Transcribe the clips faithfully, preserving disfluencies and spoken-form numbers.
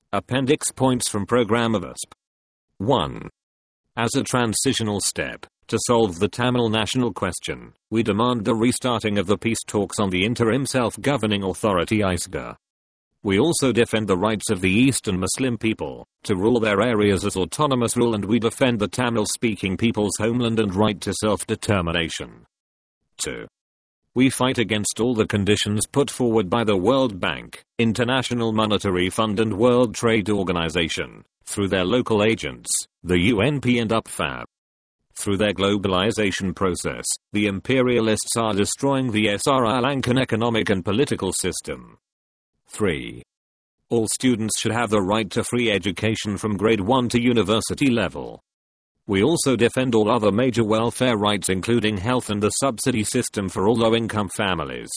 Appendix points from Program of A S P. one. As a transitional step, to solve the Tamil national question, we demand the restarting of the peace talks on the Interim Self-Governing Authority I S G A. We also defend the rights of the Eastern Muslim people to rule their areas as autonomous rule, and we defend the Tamil-speaking people's homeland and right to self-determination. two. We fight against all the conditions put forward by the World Bank, International Monetary Fund and World Trade Organization, through their local agents, the U N P and U P F A B. Through their globalization process, the imperialists are destroying the Sri Lankan economic and political system. three. All students should have the right to free education from grade one to university level. We also defend all other major welfare rights, including health and the subsidy system for all low-income families.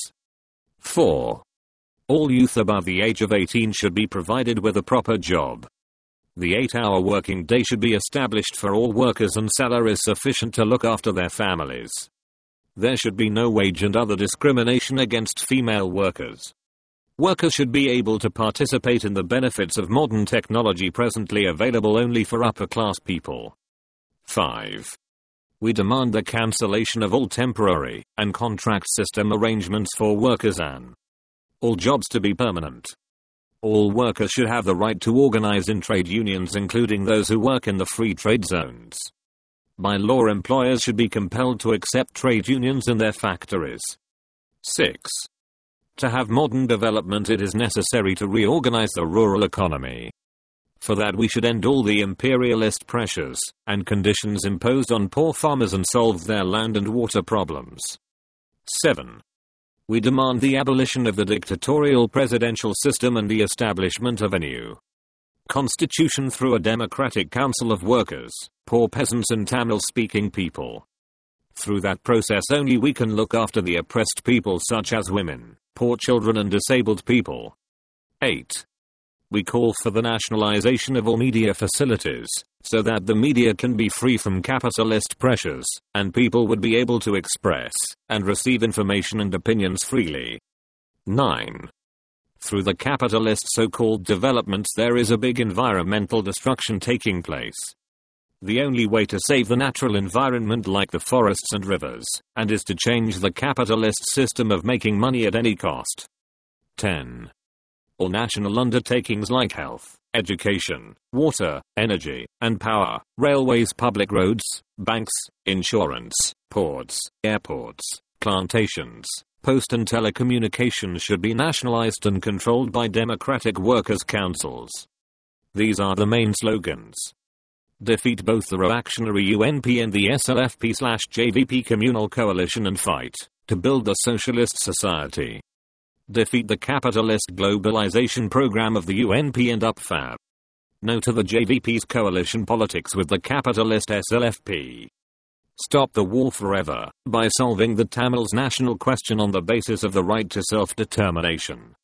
four. All youth above the age of eighteen should be provided with a proper job. The eight-hour working day should be established for all workers and salaries sufficient to look after their families. There should be no wage and other discrimination against female workers. Workers should be able to participate in the benefits of modern technology presently available only for upper-class people. five. We demand the cancellation of all temporary and contract system arrangements for workers and all jobs to be permanent. All workers should have the right to organize in trade unions, including those who work in the free trade zones. By law, employers should be compelled to accept trade unions in their factories. six. To have modern development, it is necessary to reorganize the rural economy. For that, we should end all the imperialist pressures and conditions imposed on poor farmers and solve their land and water problems. seven. We demand the abolition of the dictatorial presidential system and the establishment of a new constitution through a democratic council of workers, poor peasants and Tamil-speaking people. Through that process only we can look after the oppressed people such as women, poor children and disabled people. eight. We call for the nationalization of all media facilities, so that the media can be free from capitalist pressures, and people would be able to express and receive information and opinions freely. nine. Through the capitalist so-called developments, there is a big environmental destruction taking place. The only way to save the natural environment like the forests and rivers, and is to change the capitalist system of making money at any cost. ten. All national undertakings like health, education, water, energy, and power, railways, public roads, banks, insurance, ports, airports, plantations, post and telecommunications should be nationalized and controlled by democratic workers' councils. These are the main slogans. Defeat both the reactionary U N P and the S L F P/J V P communal coalition and fight to build a socialist society. Defeat the capitalist globalization program of the U N P and U P F A B. No to the J V P's coalition politics with the capitalist S L F P. Stop the war forever by solving the Tamils national question on the basis of the right to self-determination.